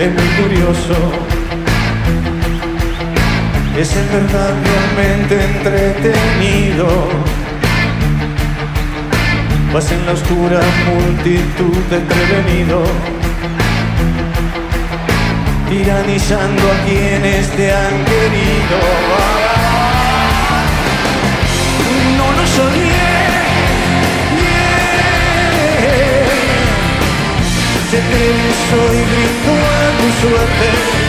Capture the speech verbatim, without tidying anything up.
es muy curioso. Es en verdad realmente entretenido. Vas en la oscura multitud de prevenido, tiranizando a quienes te han querido. No lo soñé, yeah. Se te hizo y brindo a tu suerte.